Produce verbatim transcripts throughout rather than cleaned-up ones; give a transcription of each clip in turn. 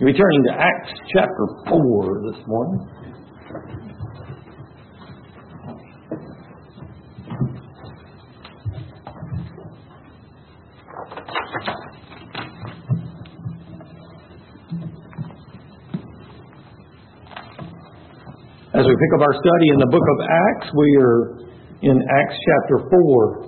We're turning to Acts chapter four this morning. As we pick up our study in the book of Acts, we are in Acts chapter four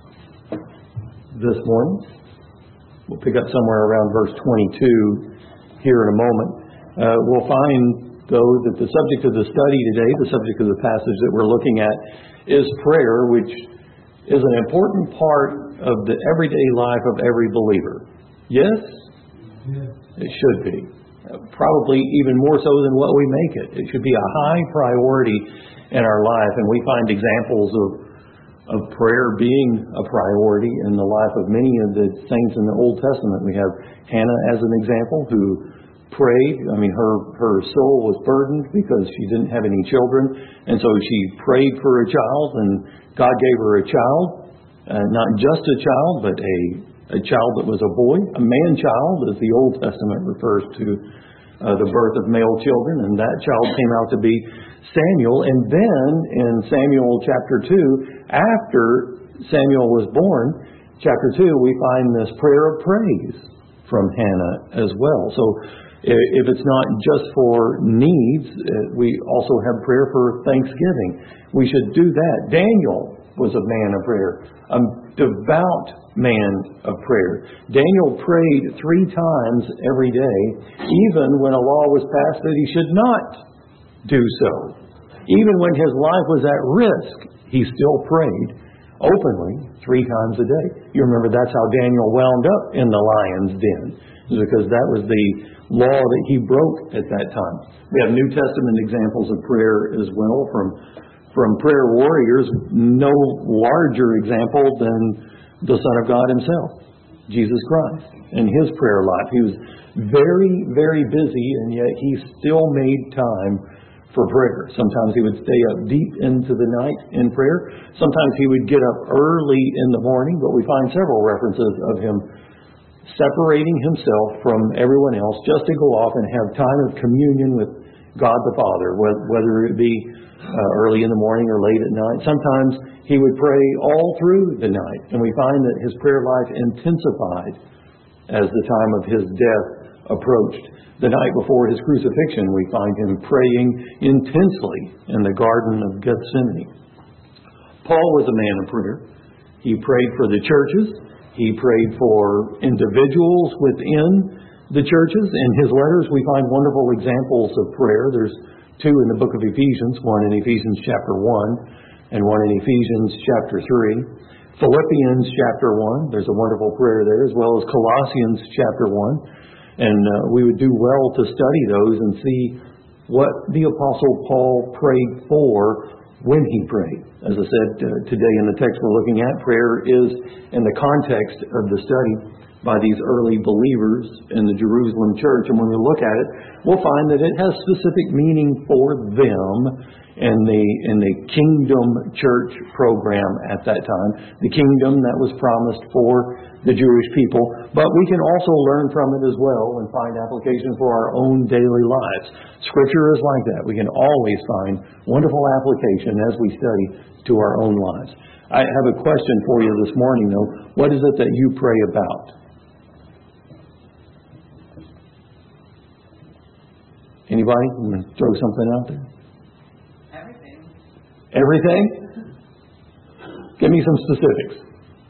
this morning. We'll pick up somewhere around verse twenty-two here in a moment. Uh, we'll find, though, that the subject of the study today, the subject of the passage that we're looking at, is prayer, which is an important part of the everyday life of every believer. Yes? Yes. It should be. Uh, probably even more so than what we make it. It should be a high priority in our life, and we find examples of of prayer being a priority in the life of many of the saints in the Old Testament. We have Hannah as an example, who prayed. I mean, her, her soul was burdened because she didn't have any children, and so she prayed for a child, and God gave her a child, uh, not just a child, but a, a child that was a boy, a man-child, as the Old Testament refers to uh, the birth of male children, and that child came out to be Samuel. And then in Samuel chapter two, after Samuel was born, chapter two, we find this prayer of praise from Hannah as well. So if it's not just for needs, we also have prayer for thanksgiving. We should do that. Daniel was a man of prayer, a devout man of prayer. Daniel prayed three times every day, even when a law was passed that he should not do so. Even when his life was at risk, he still prayed openly three times a day. You remember that's how Daniel wound up in the lion's den, because that was the law that he broke at that time. We have New Testament examples of prayer as well from, from prayer warriors. No larger example than the Son of God himself, Jesus Christ, and his prayer life. He was very, very busy, and yet he still made time for prayer. Sometimes he would stay up deep into the night in prayer. Sometimes he would get up early in the morning, but we find several references of him separating himself from everyone else just to go off and have time of communion with God the Father, whether it be uh, early in the morning or late at night. Sometimes he would pray all through the night, and we find that his prayer life intensified as the time of his death approached. The night before his crucifixion, we find him praying intensely in the Garden of Gethsemane. Paul was a man of prayer. He prayed for the churches. He prayed for individuals within the churches. In his letters, we find wonderful examples of prayer. There's two in the book of Ephesians, one in Ephesians chapter one and one in Ephesians chapter three. Philippians chapter one, there's a wonderful prayer there, as well as Colossians chapter one. And uh, we would do well to study those and see what the Apostle Paul prayed for when he prayed. As I said, uh, today in the text we're looking at, prayer is in the context of the study by these early believers in the Jerusalem church. And when we look at it, we'll find that it has specific meaning for them in the in the kingdom church program at that time, the kingdom that was promised for the Jewish people. But we can also learn from it as well and find application for our own daily lives. Scripture is like that. We can always find wonderful application as we study to our own lives. I have a question for you this morning, though. What is it that you pray about? Anybody? I'm going to throw something out there. Everything. Everything? Give me some specifics.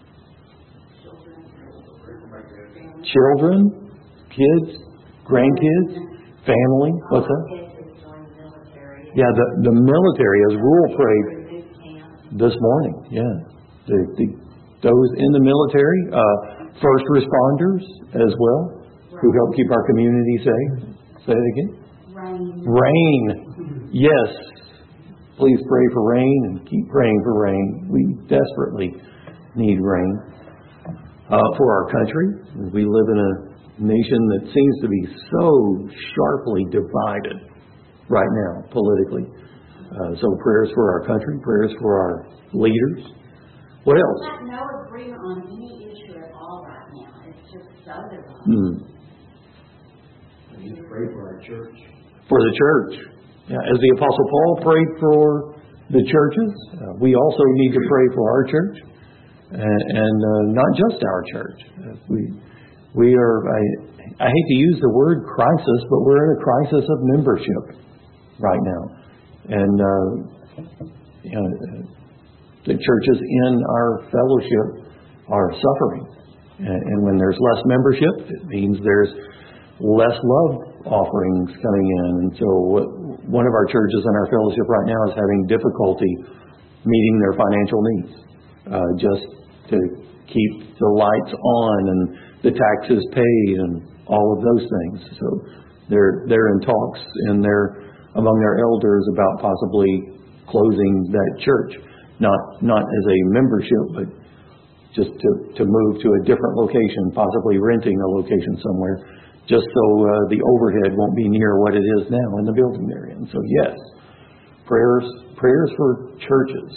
Children, kids, grandkids, family. What's that? Yeah, the, the military, as Rule prayed this morning. Yeah, the, the, those in the military, uh, first responders as well, who help keep our community safe. Say it again. Rain. Rain. Yes. Please pray for rain and keep praying for rain. We desperately need rain. Uh, for our country, we live in a nation that seems to be so sharply divided right now, politically. Uh, so prayers for our country, prayers for our leaders. What else? There's no agreement on any issue at all right now. It's just so divided. Hmm. We need to pray church. For the church. Yeah, as the Apostle Paul prayed for the churches, uh, we also need to pray for our church, and, and uh, not just our church. Uh, we we are. I, I hate to use the word crisis, but we're in a crisis of membership right now, and uh, you know, the churches in our fellowship are suffering, and, and when there's less membership, it means there's less love offerings coming in. And so what, one of our churches in our fellowship right now is having difficulty meeting their financial needs, uh, just to keep the lights on and the taxes paid and all of those things. So they're they're in talks and they're among their elders about possibly closing that church, not not as a membership, but just to, to move to a different location, possibly renting a location somewhere, just so uh, the overhead won't be near what it is now in the building they're in. So yes, prayers prayers for churches.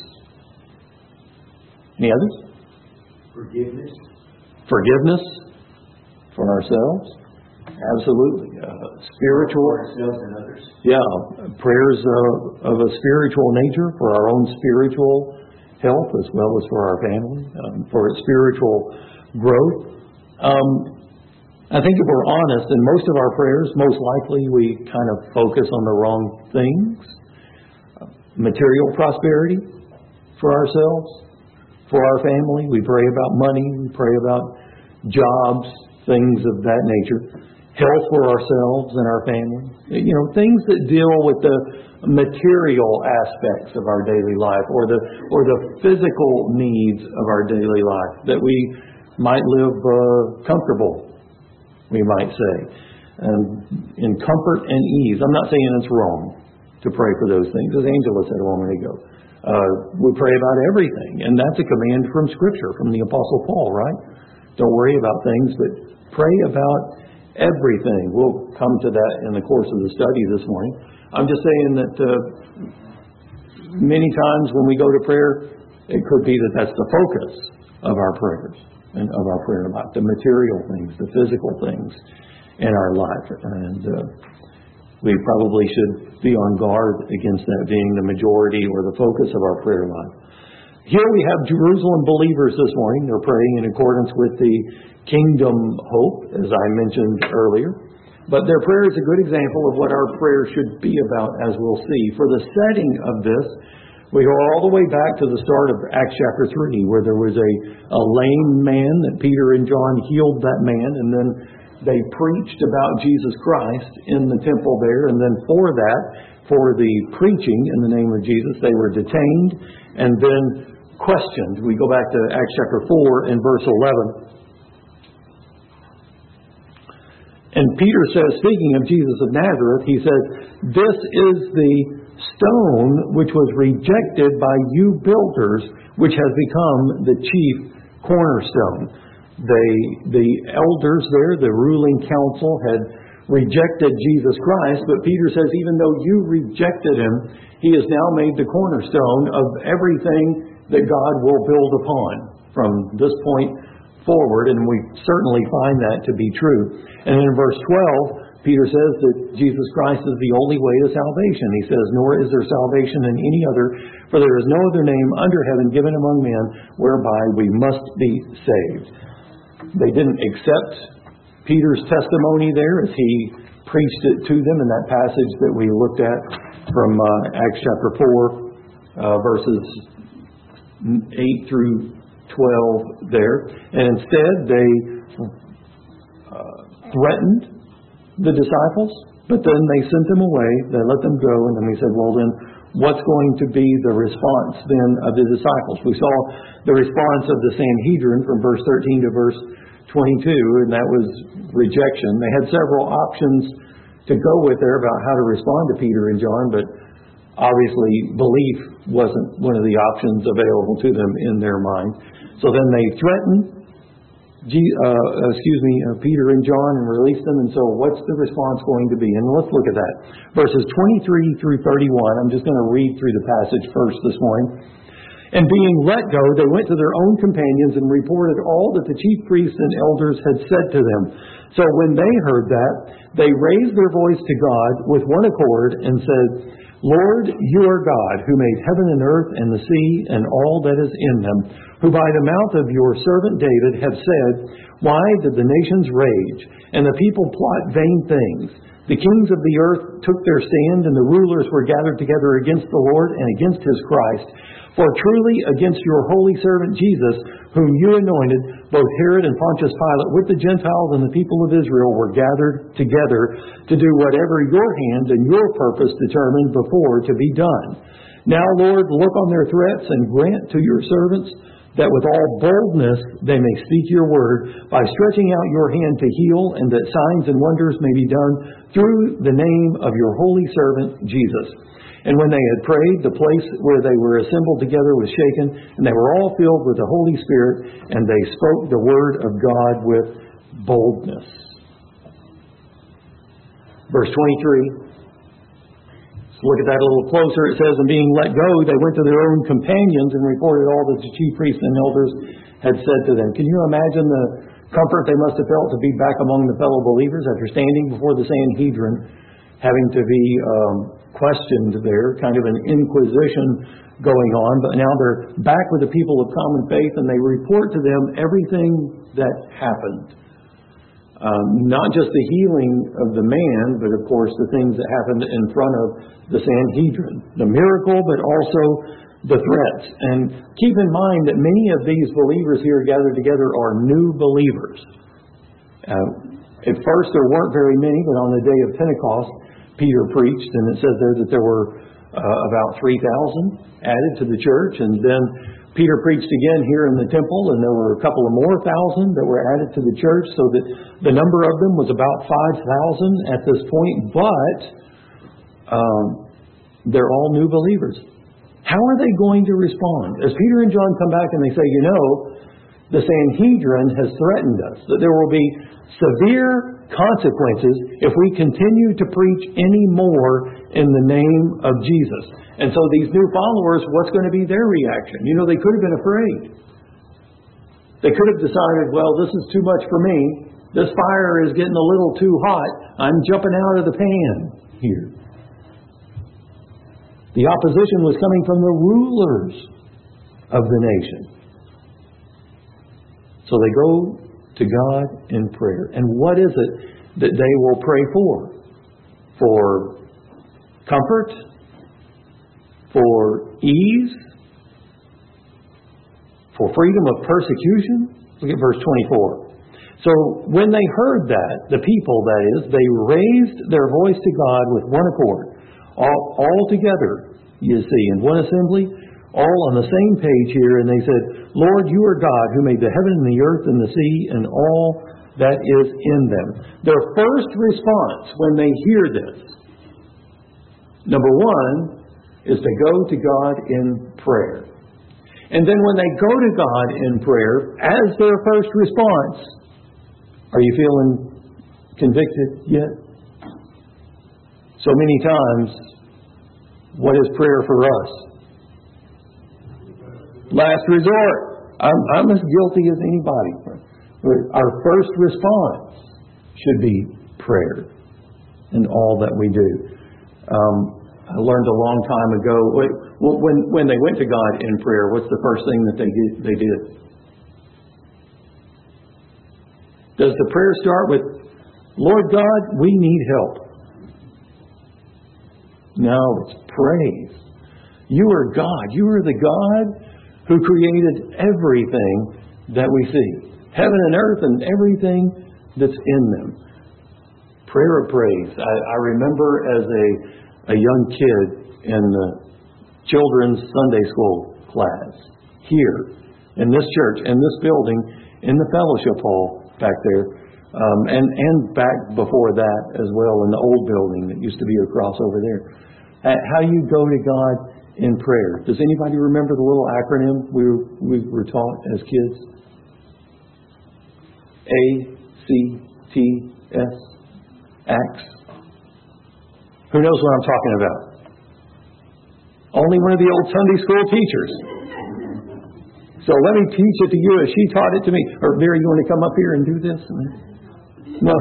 Any others? Forgiveness. Forgiveness for ourselves. Absolutely. Uh, spiritual. For ourselves and others. Yeah, prayers uh, of a spiritual nature for our own spiritual health as well as for our family, um, for spiritual growth. Um, I think if we're honest, in most of our prayers, most likely we kind of focus on the wrong things. Material prosperity for ourselves, for our family. We pray about money. We pray about jobs, things of that nature. Health for ourselves and our family. You know, things that deal with the material aspects of our daily life, or the or the physical needs of our daily life, that we might live uh, comfortable, we might say, um, in comfort and ease. I'm not saying it's wrong to pray for those things, as Angela said a moment ago. Uh, we pray about everything, and that's a command from Scripture, from the Apostle Paul, right? Don't worry about things, but pray about everything. We'll come to that in the course of the study this morning. I'm just saying that uh, many times when we go to prayer, it could be that that's the focus of our prayers and of our prayer life, the material things, the physical things in our life. And uh, we probably should be on guard against that being the majority or the focus of our prayer life. Here we have Jerusalem believers this morning. They're praying in accordance with the kingdom hope, as I mentioned earlier. But their prayer is a good example of what our prayer should be about, as we'll see. For the setting of this, we go all the way back to the start of Acts chapter three, where there was a, a lame man that Peter and John healed that man, and then they preached about Jesus Christ in the temple there. And then for that, for the preaching in the name of Jesus, they were detained and then questioned. We go back to Acts chapter four and verse eleven. And Peter says, speaking of Jesus of Nazareth, he says, "This is the stone which was rejected by you builders, which has become the chief cornerstone." They, the elders there, the ruling council, had rejected Jesus Christ, but Peter says, even though you rejected him, he has now made the cornerstone of everything that God will build upon from this point forward, and we certainly find that to be true. And in verse twelve, Peter says that Jesus Christ is the only way to salvation. He says, "Nor is there salvation in any other, for there is no other name under heaven given among men whereby we must be saved." They didn't accept Peter's testimony there as he preached it to them in that passage that we looked at from uh, Acts chapter four, uh, verses eight through twelve there. And instead they uh, threatened the disciples, but then they sent them away, they let them go, and then they said, well then, what's going to be the response then of the disciples? We saw the response of the Sanhedrin from verse thirteen to verse twenty-two, and that was rejection. They had several options to go with there about how to respond to Peter and John, but obviously belief wasn't one of the options available to them in their mind. So then they threatened G, uh, excuse me, uh, Peter and John and released them. And so what's the response going to be? And let's look at that. Verses twenty-three through thirty-one. I'm just going to read through the passage first this morning. "And being let go, they went to their own companions and reported all that the chief priests and elders had said to them. So when they heard that, they raised their voice to God with one accord and said, Lord, you are God, who made heaven and earth and the sea and all that is in them, who by the mouth of your servant David have said, why did the nations rage and the people plot vain things? The kings of the earth took their stand, and the rulers were gathered together against the Lord and against His Christ. For truly against your holy servant Jesus, whom you anointed, both Herod and Pontius Pilate with the Gentiles and the people of Israel were gathered together to do whatever your hand and your purpose determined before to be done. Now, Lord, look on their threats and grant to your servants that with all boldness they may speak your word by stretching out your hand to heal, and that signs and wonders may be done through the name of your holy servant Jesus. And when they had prayed, the place where they were assembled together was shaken, and they were all filled with the Holy Spirit, and they spoke the word of God with boldness. Verse twenty-three. Look at that a little closer. It says, and being let go, they went to their own companions and reported all that the chief priests and elders had said to them. Can you imagine the comfort they must have felt to be back among the fellow believers after standing before the Sanhedrin, having to be um, questioned there, kind of an inquisition going on. But now they're back with the people of common faith, and they report to them everything that happened. Um, not just the healing of the man, but of course the things that happened in front of the Sanhedrin. The miracle, but also the threats. And keep in mind that many of these believers here gathered together are new believers. Uh, at first there weren't very many, but on the day of Pentecost, Peter preached, and it says there that there were uh, about three thousand added to the church. And then Peter preached again here in the temple, and there were a couple of more thousand that were added to the church, so that the number of them was about five thousand at this point. But um, they're all new believers. How are they going to respond? As Peter and John come back and they say, you know, the Sanhedrin has threatened us, that there will be severe consequences if we continue to preach any more in the name of Jesus. And so these new followers, what's going to be their reaction? You know, they could have been afraid. They could have decided, well, this is too much for me. This fire is getting a little too hot. I'm jumping out of the pan here. The opposition was coming from the rulers of the nation. So they go to God in prayer. And what is it that they will pray for? For comfort? For ease? For freedom of persecution? Look at verse twenty-four. So when they heard that, the people, that is, they raised their voice to God with one accord. All, all together, you see, in one assembly, all on the same page here, and they said, Lord, you are God who made the heaven and the earth and the sea and all that is in them. Their first response when they hear this, number one, is to go to God in prayer. And then when they go to God in prayer, as their first response, are you feeling convicted yet? So many times, what is prayer for us? Last resort. I'm, I'm as guilty as anybody. Our first response should be prayer in all that we do. Um, I learned a long time ago, when, when they went to God in prayer, what's the first thing that they did? They did? Does the prayer start with, Lord God, we need help? No, it's praise. You are God. You are the God who created everything that we see. Heaven and earth and everything that's in them. Prayer of praise. I, I remember as a, a young kid in the children's Sunday school class here in this church, in this building, in the fellowship hall back there, um, and, and back before that as well in the old building that used to be across over there. Uh, how you go to God in prayer. Does anybody remember the little acronym we were, we were taught as kids? A C T S. Acts. Who knows what I'm talking about? Only one of the old Sunday school teachers. So let me teach it to you as she taught it to me. Or Mary, you want to come up here and do this? No.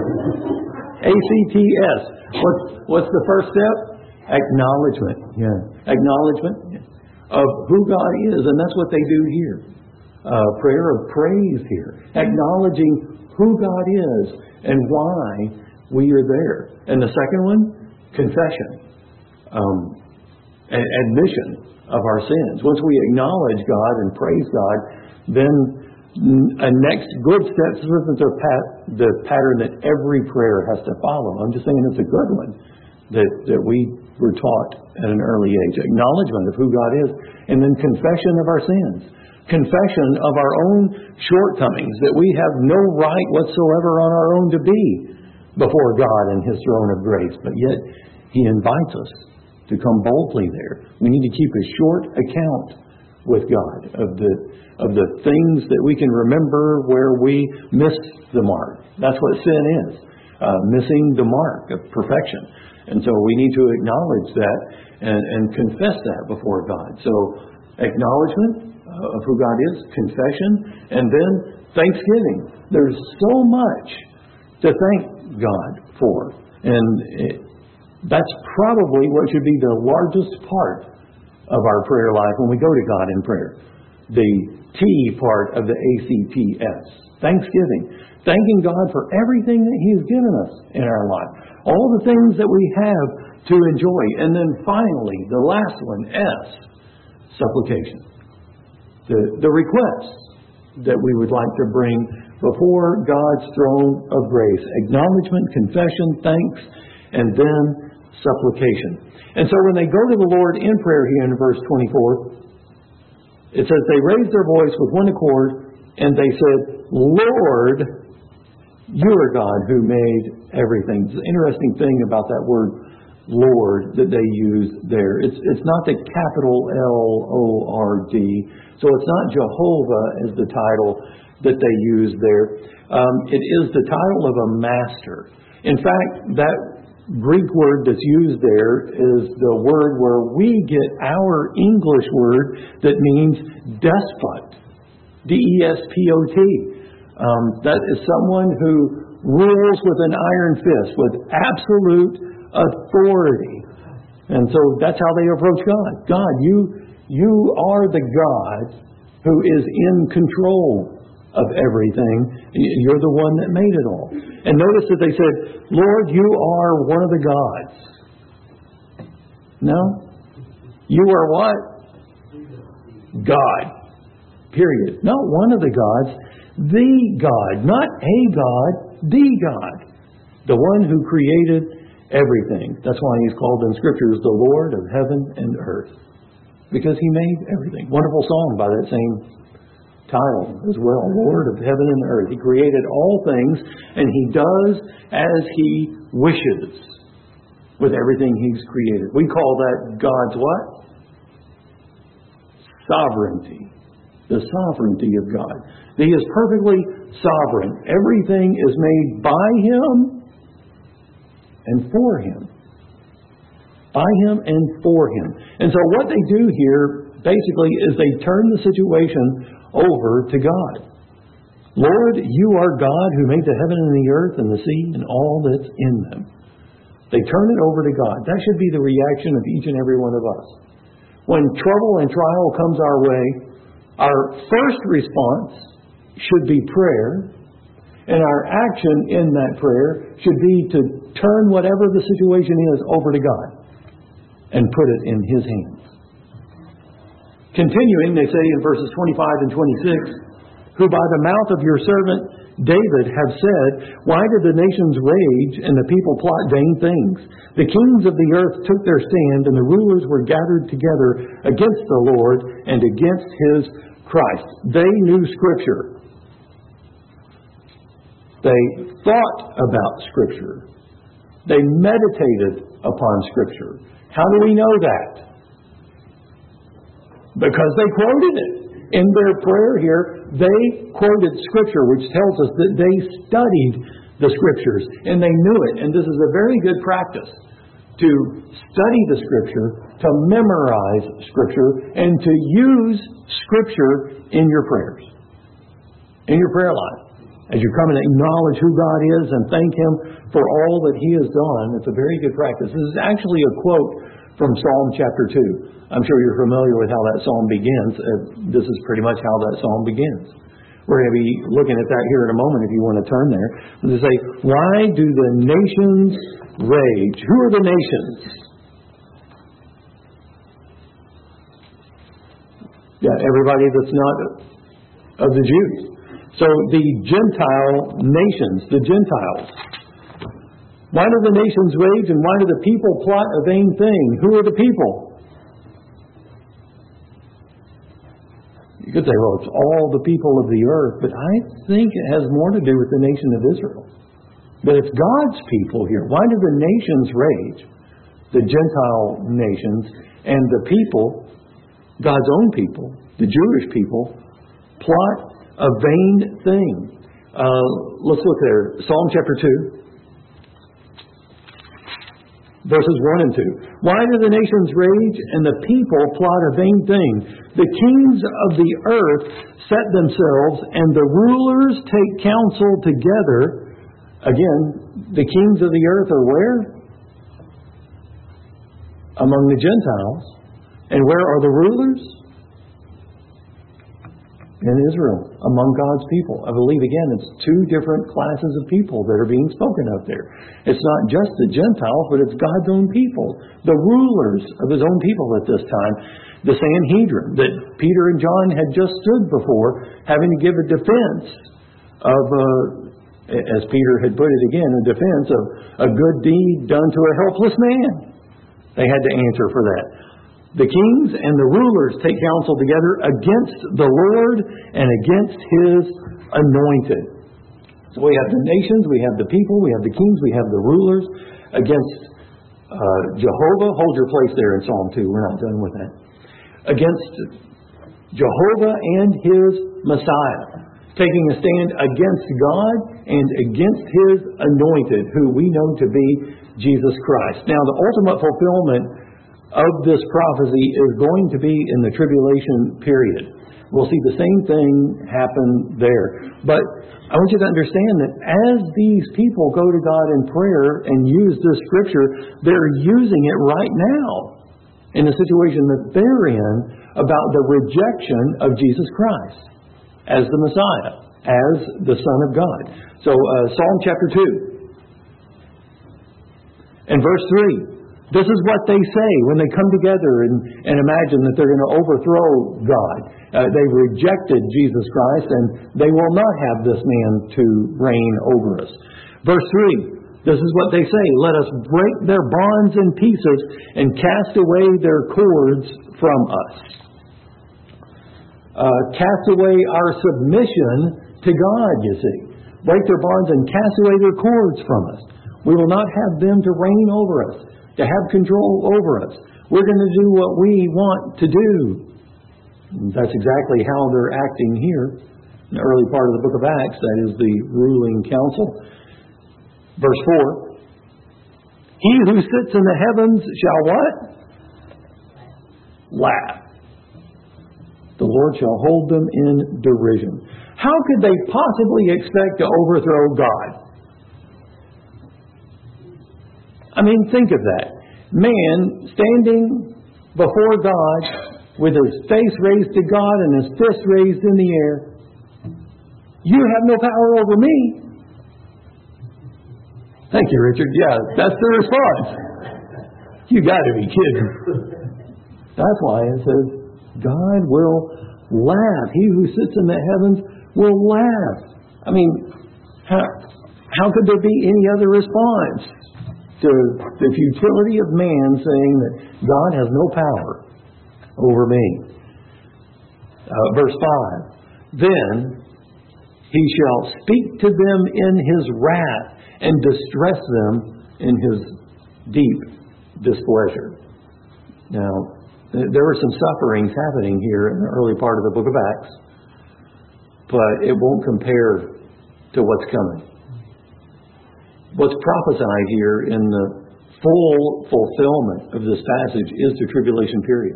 A C T S. What's, what's the first step? Acknowledgement. Yeah. Acknowledgement of who God is, and that's what they do here. Uh, prayer of praise here. Acknowledging who God is and why we are there. And the second one, confession. Um, admission of our sins. Once we acknowledge God and praise God, then a next good step, this isn't the, pat, the pattern that every prayer has to follow. I'm just saying it's a good one that, that we were taught at an early age. Acknowledgement of who God is, and then confession of our sins. Confession of our own shortcomings, that we have no right whatsoever on our own to be before God and His throne of grace. But yet, He invites us to come boldly there. We need to keep a short account with God of the of the things that we can remember where we missed the mark. That's what sin is, uh, missing the mark of perfection. And so we need to acknowledge that and, and confess that before God. So acknowledgement of who God is, confession, and then thanksgiving. There's so much to thank God for. And it, that's probably what should be the largest part of our prayer life when we go to God in prayer. The T part of the A C T S. Thanksgiving. Thanking God for everything that He has given us in our life. All the things that we have to enjoy. And then finally, the last one, S, supplication. The, the requests that we would like to bring before God's throne of grace. Acknowledgement, confession, thanks, and then supplication. And so when they go to the Lord in prayer here in verse twenty-four, it says they raised their voice with one accord and they said, Lord, you are God who made everything. The interesting thing about that word Lord that they use there, it's, it's not the capital L O R D. So it's not Jehovah as the title that they use there. Um, it is the title of a master. In fact, that Greek word that's used there is the word where we get our English word that means despot. D E S P O T. Um, that is someone who rules with an iron fist, with absolute authority. And so that's how they approach God. God, you, you are the God who is in control of everything. You're the one that made it all. And notice that they said, Lord, you are one of the gods. No? You are what? God. Period. Not one of the gods. The God. Not a God. The God. The one who created everything. That's why He's called in Scriptures the Lord of heaven and earth. Because He made everything. Wonderful song by that same title as well, Lord of heaven and earth. He created all things, and He does as He wishes with everything He's created. We call that God's what? Sovereignty. The sovereignty of God. He is perfectly sovereign. Everything is made by Him and for Him. By Him and for Him. And so what they do here, basically, is they turn the situation over to God. Lord, you are God who made the heaven and the earth and the sea and all that's in them. They turn it over to God. That should be the reaction of each and every one of us. When trouble and trial comes our way, our first response should be prayer, and our action in that prayer should be to turn whatever the situation is over to God and put it in His hands. Continuing, they say in verses twenty-five and twenty-six, who by the mouth of your servant David have said, why did the nations rage and the people plot vain things? The kings of the earth took their stand, and the rulers were gathered together against the Lord and against His Christ. They knew Scripture. They thought about Scripture. They meditated upon Scripture. How do we know that? Because they quoted it. In their prayer here, they quoted Scripture, which tells us that they studied the Scriptures and they knew it. And this is a very good practice to study the Scripture, to memorize Scripture, and to use Scripture in your prayers, in your prayer life. As you come and acknowledge who God is and thank Him for all that He has done, it's a very good practice. This is actually a quote from Psalm chapter two. I'm sure you're familiar with how that psalm begins. Uh, this is pretty much how that psalm begins. We're going to be looking at that here in a moment if you want to turn there. They say, why do the nations rage? Who are the nations? Yeah, everybody that's not of the Jews. So the Gentile nations, the Gentiles. Why do the nations rage and why do the people plot a vain thing? Who are the people? You could say, well, it's all the people of the earth, but I think it has more to do with the nation of Israel. But it's God's people here. Why do the nations rage? The Gentile nations and the people, God's own people, the Jewish people, plot a vain thing. Uh, let's look there. Psalm chapter two. Verses one and two. Why do the nations rage and the people plot a vain thing? The kings of the earth set themselves and the rulers take counsel together. Again, the kings of the earth are where? Among the Gentiles. And where are the rulers? In Israel, among God's people. I believe, again, it's two different classes of people that are being spoken of there. It's not just the Gentiles, but it's God's own people, the rulers of His own people at this time. The Sanhedrin that Peter and John had just stood before, having to give a defense of, uh, as Peter had put it again, a defense of a good deed done to a helpless man. They had to answer for that. The kings and the rulers take counsel together against the Lord and against His anointed. So we have the nations, we have the people, we have the kings, we have the rulers against uh, Jehovah. Hold your place there in Psalm two. We're not done with that. Against Jehovah and His Messiah. Taking a stand against God and against His anointed, who we know to be Jesus Christ. Now, the ultimate fulfillment of this prophecy is going to be in the tribulation period. We'll see the same thing happen there. But I want you to understand that as these people go to God in prayer and use this scripture, they're using it right now in the situation that they're in about the rejection of Jesus Christ as the Messiah, as the Son of God. So uh, Psalm chapter two and verse three. This is what they say when they come together and, and imagine that they're going to overthrow God. Uh, they rejected Jesus Christ and they will not have this man to reign over us. Verse three, this is what they say. Let us break their bonds in pieces and cast away their cords from us. Uh, cast away our submission to God, you see. Break their bonds and cast away their cords from us. We will not have them to reign over us, to have control over us. We're going to do what we want to do. That's exactly how they're acting here. In the early part of the book of Acts, that is the ruling council. Verse four. He who sits in the heavens shall what? Laugh. The Lord shall hold them in derision. How could they possibly expect to overthrow God? I mean, think of that. Man standing before God with his face raised to God and his fist raised in the air. You have no power over me. Thank you, Richard. Yeah, that's the response. You got to be kidding. That's why it says, God will laugh. He who sits in the heavens will laugh. I mean, how, how could there be any other response to the futility of man saying that God has no power over me? Uh, verse five. Then He shall speak to them in His wrath and distress them in His deep displeasure. Now, there were some sufferings happening here in the early part of the book of Acts, but it won't compare to what's coming. What's prophesied here in the full fulfillment of this passage is the tribulation period.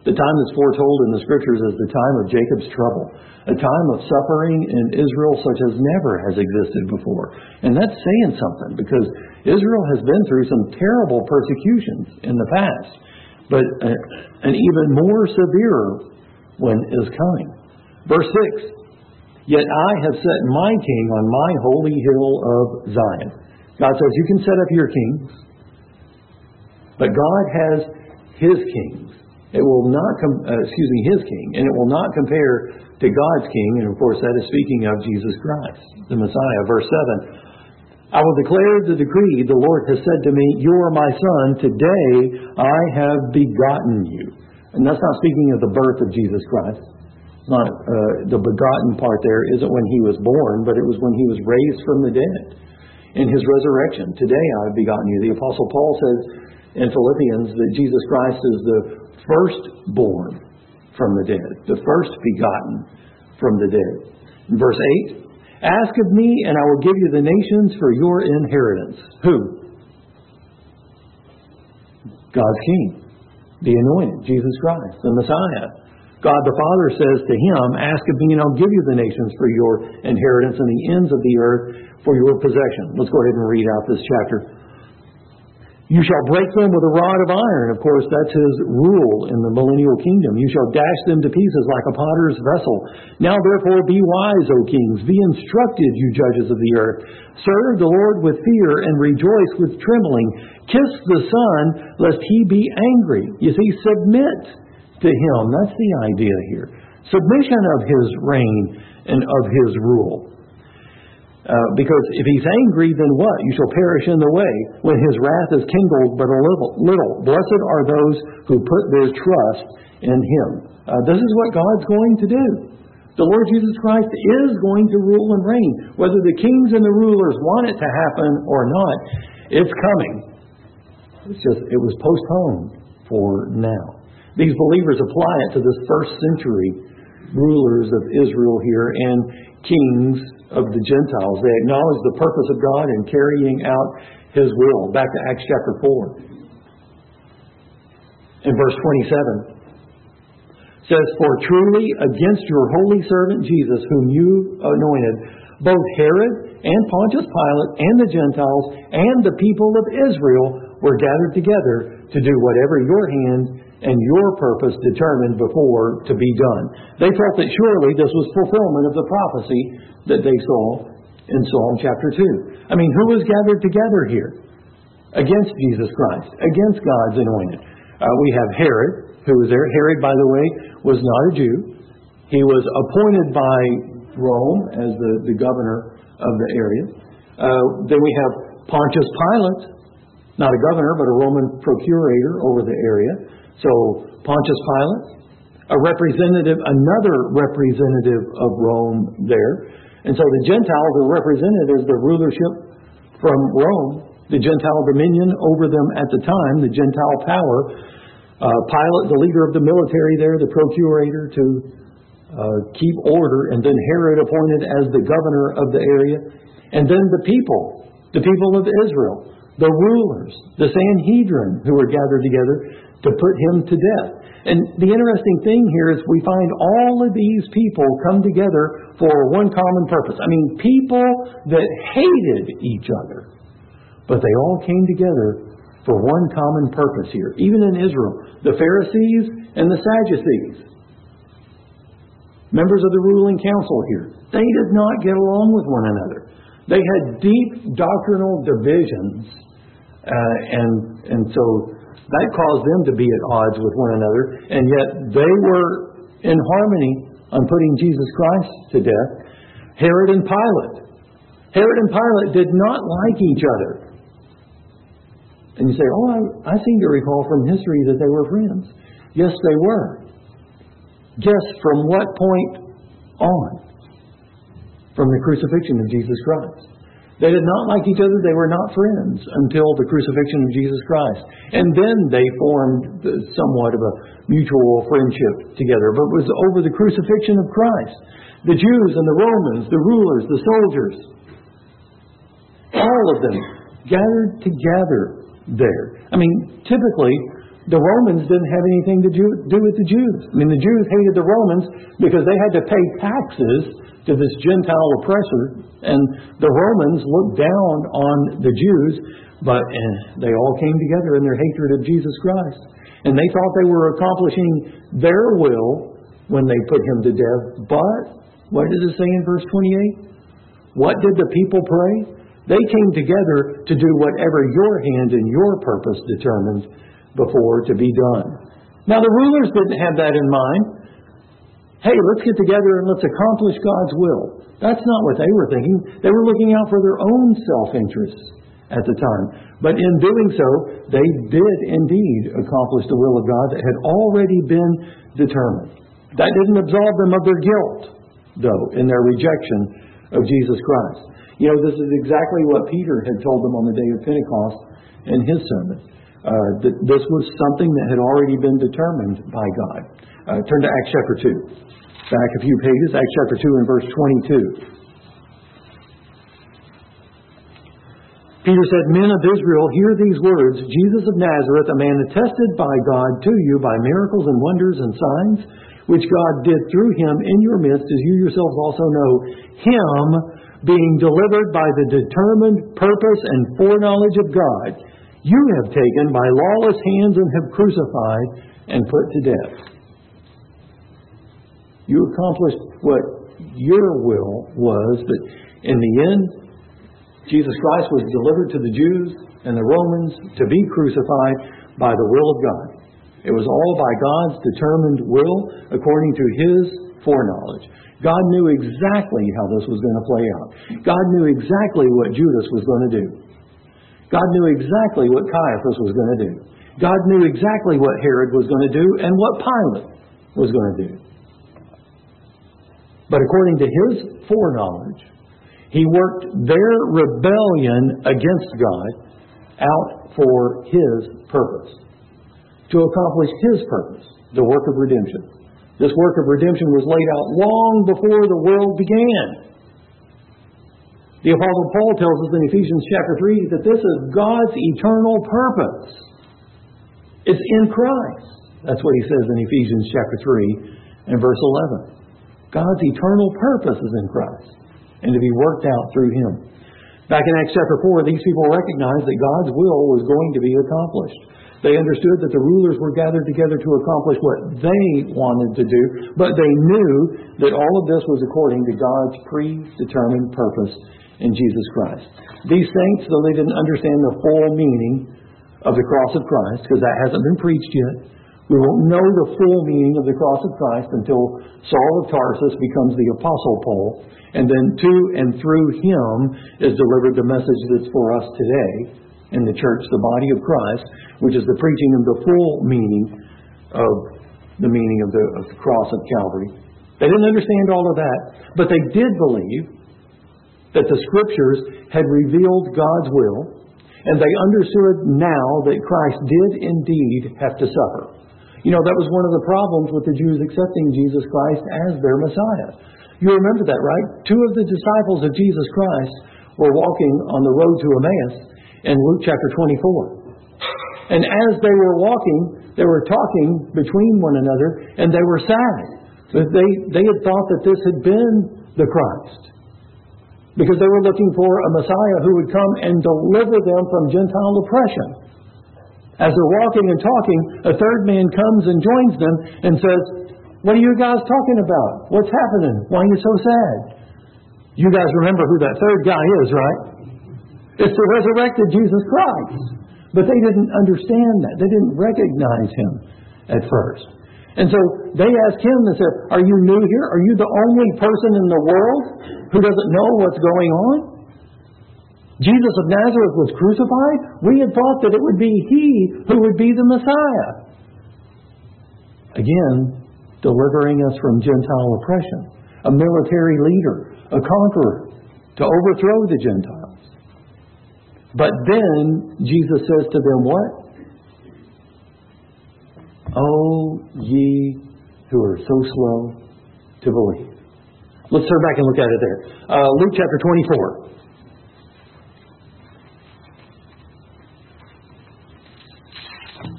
The time that's foretold in the Scriptures is the time of Jacob's trouble, a time of suffering in Israel such as never has existed before. And that's saying something, because Israel has been through some terrible persecutions in the past, but an even more severe one is coming. Verse six, yet I have set my king on my holy hill of Zion. God says, you can set up your kings, but God has His kings. It will not, com- uh, excuse me, His king, and it will not compare to God's king. And of course, that is speaking of Jesus Christ, the Messiah. Verse seven, I will declare the decree, the Lord has said to me, you are my son, today I have begotten you. And that's not speaking of the birth of Jesus Christ. Not uh, the begotten part there isn't when He was born, but it was when He was raised from the dead in His resurrection. Today I have begotten you. The Apostle Paul says in Philippians that Jesus Christ is the firstborn from the dead, the first begotten from the dead. In verse eight, ask of me and I will give you the nations for your inheritance. Who? God's King, the anointed, Jesus Christ, the Messiah. God the Father says to Him, ask of me and I'll give you the nations for your inheritance and the ends of the earth for your possession. Let's go ahead and read out this chapter. You shall break them with a rod of iron. Of course, that's His rule in the millennial kingdom. You shall dash them to pieces like a potter's vessel. Now therefore be wise, O kings. Be instructed, you judges of the earth. Serve the Lord with fear and rejoice with trembling. Kiss the Son, lest He be angry. You see, submit to Him. That's the idea here. Submission of His reign and of His rule. Uh, because if He's angry, then what? You shall perish in the way when His wrath is kindled but a little. little. Blessed are those who put their trust in Him. Uh, this is what God's going to do. The Lord Jesus Christ is going to rule and reign. Whether the kings and the rulers want it to happen or not, it's coming. It's just, it was postponed for now. These believers apply it to this first century rulers of Israel here and kings of the Gentiles. They acknowledge the purpose of God in carrying out His will. Back to Acts chapter four. In verse twenty-seven. Says, for truly against your holy servant Jesus, whom you anointed, both Herod and Pontius Pilate and the Gentiles and the people of Israel were gathered together to do whatever your hand and your purpose determined before to be done. They felt that surely this was fulfillment of the prophecy that they saw in Psalm chapter two. I mean, who was gathered together here? Against Jesus Christ, against God's anointed. Uh, we have Herod, who was there. Herod, by the way, was not a Jew. He was appointed by Rome as the, the governor of the area. Uh, then we have Pontius Pilate, not a governor, but a Roman procurator over the area. So, Pontius Pilate, a representative, another representative of Rome there. And so the Gentiles are represented as the rulership from Rome, the Gentile dominion over them at the time, the Gentile power. Uh, Pilate, the leader of the military there, the procurator to uh, keep order. And then Herod appointed as the governor of the area. And then the people, the people of Israel, the rulers, the Sanhedrin who were gathered together to put Him to death. And the interesting thing here is we find all of these people come together for one common purpose. I mean, people that hated each other, but they all came together for one common purpose here. Even in Israel, the Pharisees and the Sadducees, members of the ruling council here, they did not get along with one another. They had deep doctrinal divisions, uh, and and so that caused them to be at odds with one another, and yet they were in harmony on putting Jesus Christ to death. Herod and Pilate. Herod and Pilate did not like each other. And you say, oh, I, I seem to recall from history that they were friends. Yes, they were. Guess from what point on? From the crucifixion of Jesus Christ. They did not like each other. They were not friends until the crucifixion of Jesus Christ. And then they formed somewhat of a mutual friendship together. But it was over the crucifixion of Christ. The Jews and the Romans, the rulers, the soldiers, all of them gathered together there. I mean, typically, the Romans didn't have anything to do, do with the Jews. I mean, the Jews hated the Romans because they had to pay taxes to this Gentile oppressor, and the Romans looked down on the Jews, but and they all came together in their hatred of Jesus Christ. And they thought they were accomplishing their will when they put him to death. But, what does it say in verse twenty-eight? What did the people pray? They came together to do whatever your hand and your purpose determined before to be done. Now the rulers didn't have that in mind. Hey, let's get together and let's accomplish God's will. That's not what they were thinking. They were looking out for their own self-interests at the time. But in doing so, they did indeed accomplish the will of God that had already been determined. That didn't absolve them of their guilt, though, in their rejection of Jesus Christ. You know, this is exactly what Peter had told them on the day of Pentecost in his sermon. Uh, that this was something that had already been determined by God. Uh, turn to Acts chapter two. Back a few pages, Acts chapter two and verse twenty-two. Peter said, Men of Israel, hear these words. Jesus of Nazareth, a man attested by God to you by miracles and wonders and signs, which God did through him in your midst, as you yourselves also know, him being delivered by the determined purpose and foreknowledge of God, you have taken by lawless hands and have crucified and put to death. You accomplished what your will was, but in the end, Jesus Christ was delivered to the Jews and the Romans to be crucified by the will of God. It was all by God's determined will according to His foreknowledge. God knew exactly how this was going to play out. God knew exactly what Judas was going to do. God knew exactly what Caiaphas was going to do. God knew exactly what Herod was going to do and what Pilate was going to do. But according to His foreknowledge, He worked their rebellion against God out for His purpose, to accomplish His purpose, the work of redemption. This work of redemption was laid out long before the world began. The Apostle Paul tells us in Ephesians chapter three that this is God's eternal purpose. It's in Christ. That's what he says in Ephesians chapter three and verse eleven. God's eternal purpose is in Christ and to be worked out through Him. Back in Acts chapter four, these people recognized that God's will was going to be accomplished. They understood that the rulers were gathered together to accomplish what they wanted to do, but they knew that all of this was according to God's predetermined purpose in Jesus Christ. These saints, though they didn't understand the full meaning of the cross of Christ, because that hasn't been preached yet, we won't know the full meaning of the cross of Christ until Saul of Tarsus becomes the Apostle Paul, and then to and through him is delivered the message that's for us today in the church, the body of Christ, which is the preaching of the full meaning of the meaning of the, of the cross of Calvary. They didn't understand all of that, but they did believe that the Scriptures had revealed God's will, and they understood now that Christ did indeed have to suffer. You know, that was one of the problems with the Jews accepting Jesus Christ as their Messiah. You remember that, right? Two of the disciples of Jesus Christ were walking on the road to Emmaus in Luke chapter twenty-four. And as they were walking, they were talking between one another, and they were sad. That they, they had thought that this had been the Christ, because they were looking for a Messiah who would come and deliver them from Gentile oppression. As they're walking and talking, a third man comes and joins them and says, "What are you guys talking about? What's happening? Why are you so sad?" You guys remember who that third guy is, right? It's the resurrected Jesus Christ. But they didn't understand that. They didn't recognize Him at first. And so they asked Him and said, "Are you new here? Are you the only person in the world who doesn't know what's going on? Jesus of Nazareth was crucified. We had thought that it would be He who would be the Messiah." Again, delivering us from Gentile oppression. A military leader, a conqueror, to overthrow the Gentiles. But then Jesus says to them what? "Oh, ye who are so slow to believe." Let's turn back and look at it there. Uh, Luke chapter twenty-four.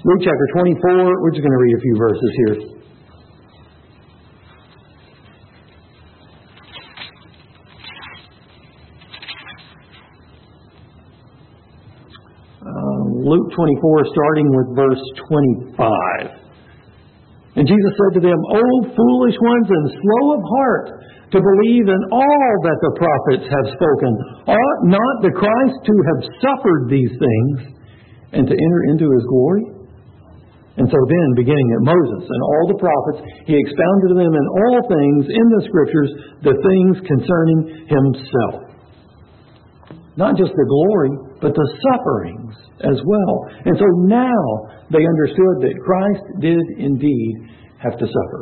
Luke chapter twenty-four, we're just going to read a few verses here. Um, Luke twenty-four, starting with verse twenty-five. And Jesus said to them, O foolish ones and slow of heart to believe in all that the prophets have spoken. Ought not the Christ to have suffered these things and to enter into His glory? And so then, beginning at Moses and all the prophets, He expounded to them in all things in the Scriptures the things concerning Himself. Not just the glory, but the sufferings as well. And so now they understood that Christ did indeed have to suffer.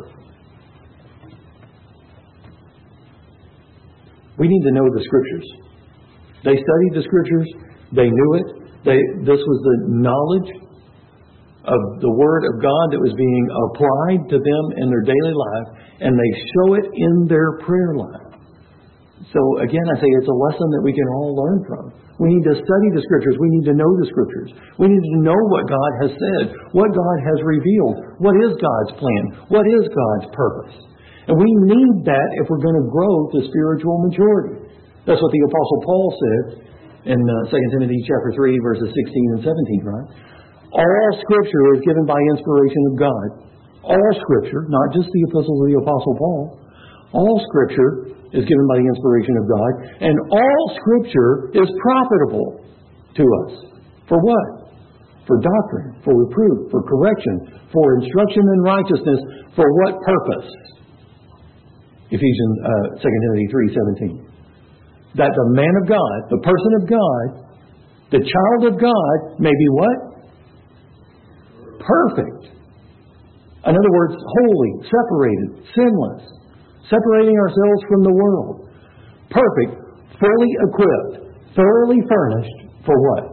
We need to know the Scriptures. They studied the Scriptures. They knew it. They, this was the knowledge of the Word of God that was being applied to them in their daily life, and they show it in their prayer life. So again, I say it's a lesson that we can all learn from. We need to study the Scriptures. We need to know the Scriptures. We need to know what God has said, what God has revealed, what is God's plan, what is God's purpose. And we need that if we're going to grow to spiritual maturity. That's what the Apostle Paul said in uh, Second Timothy chapter three, verses sixteen and seventeen, right? All Scripture is given by inspiration of God. All Scripture, not just the epistles of the Apostle Paul. All Scripture is given by the inspiration of God. And all Scripture is profitable to us. For what? For doctrine, for reproof, for correction, for instruction in righteousness. For what purpose? Ephesians, uh, Second Timothy three seventeen. That the man of God, the person of God, the child of God may be what? Perfect. In other words, holy, separated, sinless, separating ourselves from the world. Perfect, fully equipped, thoroughly furnished for what?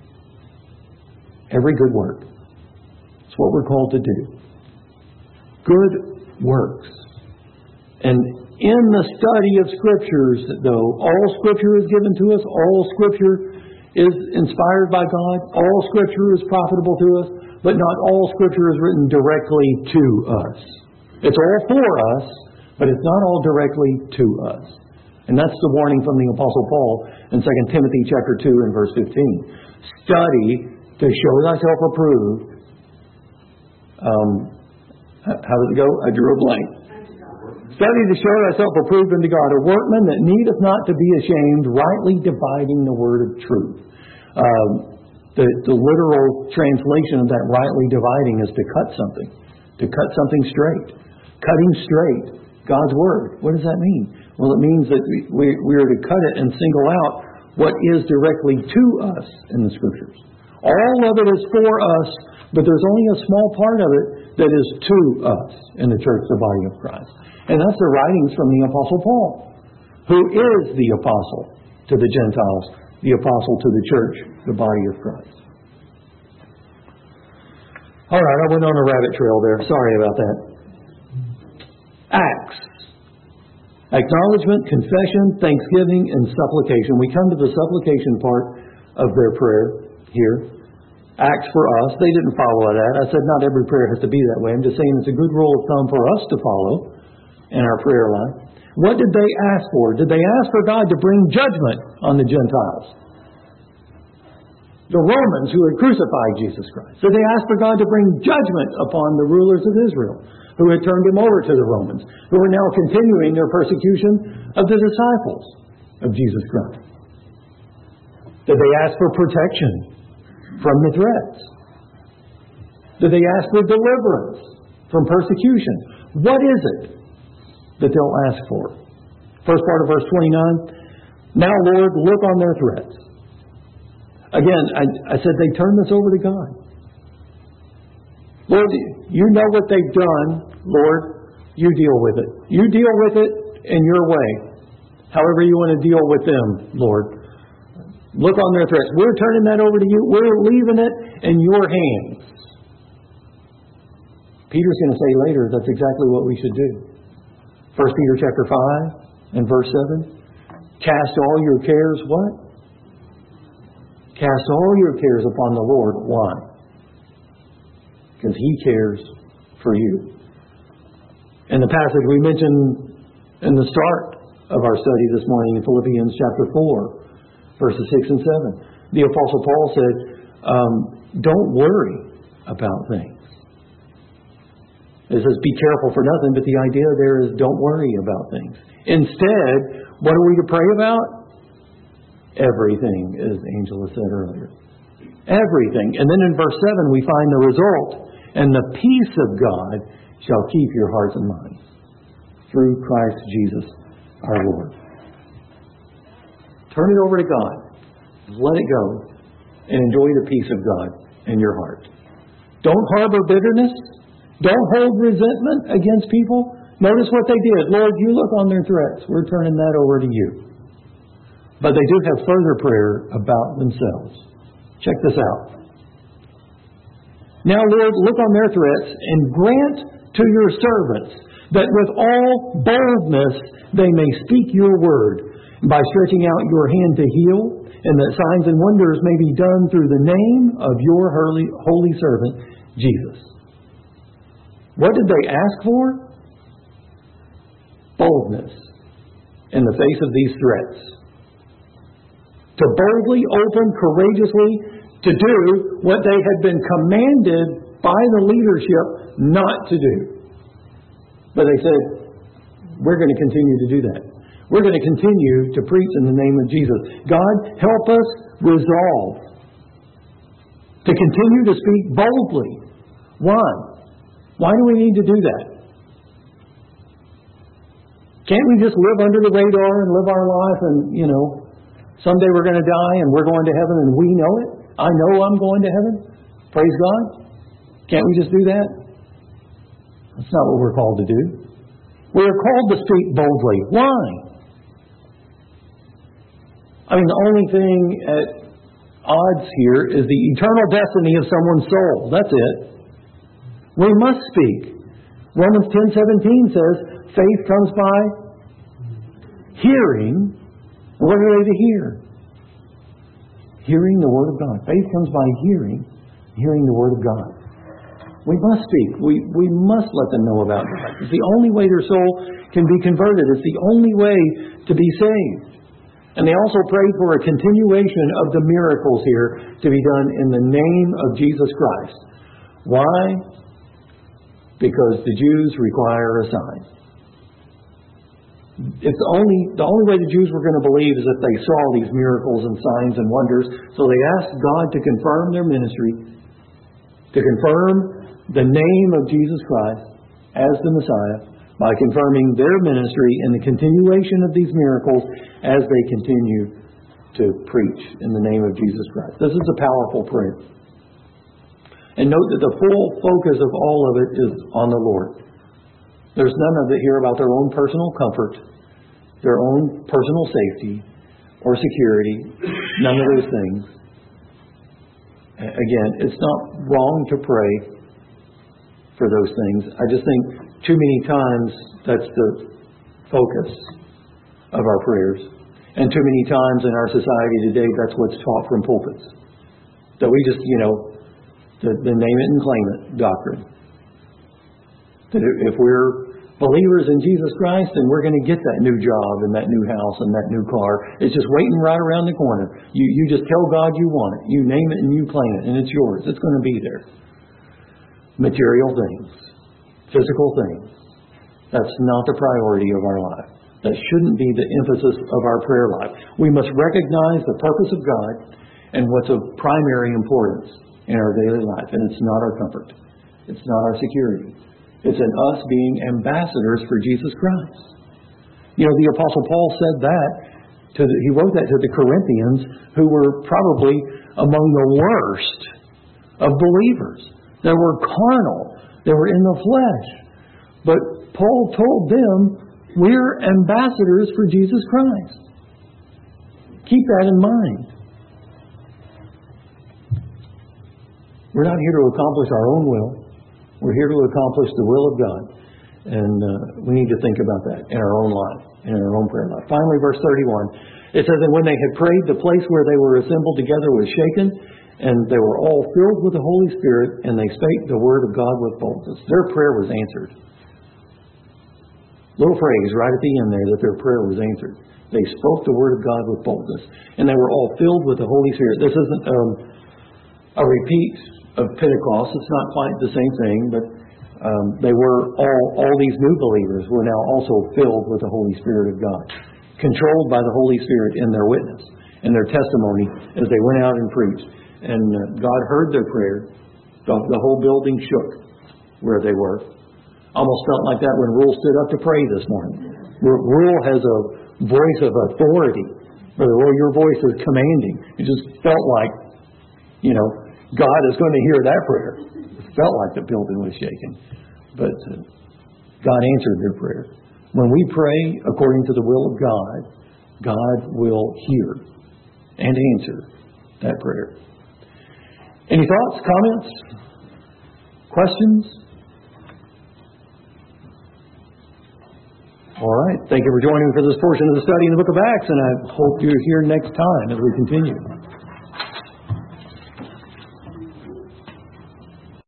Every good work. It's what we're called to do. Good works. And in the study of Scriptures, though, all Scripture is given to us, all Scripture is inspired by God, all Scripture is profitable to us, but not all Scripture is written directly to us. It's all for us, but it's not all directly to us. And that's the warning from the Apostle Paul in Second Timothy chapter two and verse fifteen. Study to show thyself approved. Um, how does it go? I drew a blank. Study to show thyself approved unto God, a workman that needeth not to be ashamed, rightly dividing the word of truth. Um, the, the literal translation of that rightly dividing is to cut something. To cut something straight. Cutting straight God's Word. What does that mean? Well, it means that we, we are to cut it and single out what is directly to us in the Scriptures. All of it is for us, but there's only a small part of it that is to us in the church, the body of Christ. And that's the writings from the Apostle Paul, who is the apostle to the Gentiles, the apostle to the church, the body of Christ. All right, I went on a rabbit trail there. Sorry about that. Acts. Acknowledgement, confession, thanksgiving, and supplication. We come to the supplication part of their prayer here. Acts for us. They didn't follow that. I said not every prayer has to be that way. I'm just saying it's a good rule of thumb for us to follow in our prayer life. What did they ask for? Did they ask for God to bring judgment on the Gentiles? The Romans who had crucified Jesus Christ. Did they ask for God to bring judgment upon the rulers of Israel who had turned him over to the Romans, who were now continuing their persecution of the disciples of Jesus Christ? Did they ask for protection from the threats? Did they ask for deliverance from persecution? What is it that they'll ask for? First part of verse twenty-nine. Now, Lord, look on their threats. Again, I, I said they turn this over to God. Lord, you know what they've done. Lord, you deal with it. You deal with it in your way. However you want to deal with them, Lord. Look on their threats. We're turning that over to you. We're leaving it in your hands. Peter's going to say later that's exactly what we should do. First Peter chapter five and verse seven. Cast all your cares, what? Cast all your cares upon the Lord. Why? because He cares for you. In the passage we mentioned in the start of our study this morning in Philippians chapter four, verses six and seven, the Apostle Paul said, um, don't worry about things. It says, be careful for nothing, but the idea there is don't worry about things. Instead, what are we to pray about? Everything, as Angela said earlier. Everything. And then in verse seven we find the result. And the peace of God shall keep your hearts and minds through Christ Jesus our Lord. Turn it over to God. Let it go. And enjoy the peace of God in your heart. Don't harbor bitterness. Don't hold resentment against people. Notice what they did. Lord, you look on their threats. We're turning that over to you. But they do have further prayer about themselves. Check this out. Now, Lord, look on their threats and grant to your servants that with all boldness they may speak your word by stretching out your hand to heal, and that signs and wonders may be done through the name of your holy, holy servant, Jesus. What did they ask for? Boldness in the face of these threats. To boldly, open, courageously, to do what they had been commanded by the leadership not to do. But they said, we're going to continue to do that. We're going to continue to preach in the name of Jesus. God, help us resolve to continue to speak boldly. Why? Why do we need to do that? Can't we just live under the radar and live our life and, you know, someday we're going to die and we're going to heaven and we know it? I know I'm going to heaven. Praise God. Can't we just do that? That's not what we're called to do. We are called to speak boldly. Why? I mean, the only thing at odds here is the eternal destiny of someone's soul. That's it. We must speak. Romans ten seventeen says, faith comes by hearing. What are they to hear? Hearing the Word of God. Faith comes by hearing, hearing the Word of God. We must speak. We, we must let them know about God. It's the only way their soul can be converted. It's the only way to be saved. And they also prayed for a continuation of the miracles here to be done in the name of Jesus Christ. Why? Because the Jews require a sign. It's the only, the only way the Jews were going to believe is if they saw these miracles and signs and wonders. So they asked God to confirm their ministry, to confirm the name of Jesus Christ as the Messiah, by confirming their ministry and the continuation of these miracles as they continue to preach in the name of Jesus Christ. This is a powerful prayer. And note that the full focus of all of it is on the Lord. There's none of it here about their own personal comfort, their own personal safety, or security. None of those things. Again, it's not wrong to pray for those things. I just think too many times that's the focus of our prayers. And too many times in our society today, that's what's taught from pulpits. That we just, you know, the, the name it and claim it doctrine. That if we're believers in Jesus Christ, then we're going to get that new job and that new house and that new car. It's just waiting right around the corner. You you just tell God you want it. You name it and you claim it, and it's yours. It's going to be there. Material things. Physical things. That's not the priority of our life. That shouldn't be the emphasis of our prayer life. We must recognize the purpose of God and what's of primary importance in our daily life. And it's not our comfort. It's not our security. It's in us being ambassadors for Jesus Christ. You know, the Apostle Paul said that. To the, he wrote that to the Corinthians, who were probably among the worst of believers. They were carnal. They were in the flesh. But Paul told them, we're ambassadors for Jesus Christ. Keep that in mind. We're not here to accomplish our own will. We're here to accomplish the will of God. And uh, we need to think about that in our own life, in our own prayer life. Finally, verse thirty-one, it says, and when they had prayed, the place where they were assembled together was shaken, And they were all filled with the Holy Spirit, and they spake the word of God with boldness. Their prayer was answered. Little phrase right at the end there that their prayer was answered. They spoke the word of God with boldness. And they were all filled with the Holy Spirit. This isn't um, a repeat of Pentecost. It's not quite the same thing, but um, they were all, all these new believers were now also filled with the Holy Spirit of God, controlled by the Holy Spirit in their witness and their testimony as they went out and preached. And uh, God heard their prayer. The, the whole building shook where they were. Almost felt like that when Rule stood up to pray this morning. Rule has a voice of authority. Brother Roy, your voice is commanding. It just felt like, you know, God is going to hear that prayer. It felt like the building was shaking. But uh, God answered their prayer. When we pray according to the will of God, God will hear and answer that prayer. Any thoughts, comments, questions? All right. Thank you for joining me for this portion of the study in the book of Acts, and I hope you're here next time as we continue.